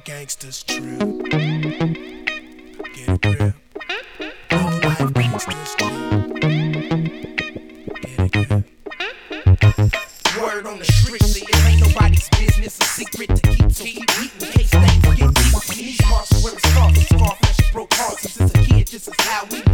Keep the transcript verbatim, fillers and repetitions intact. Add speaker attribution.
Speaker 1: gangsters true. Get a grip. Real life gangsters true. Get a grip. Word on the street, see, it ain't nobody's business. A secret to keep, so keep heat in case things get deep. These parts where it starts, scarflesh broke hearts. Since a kid, this is how we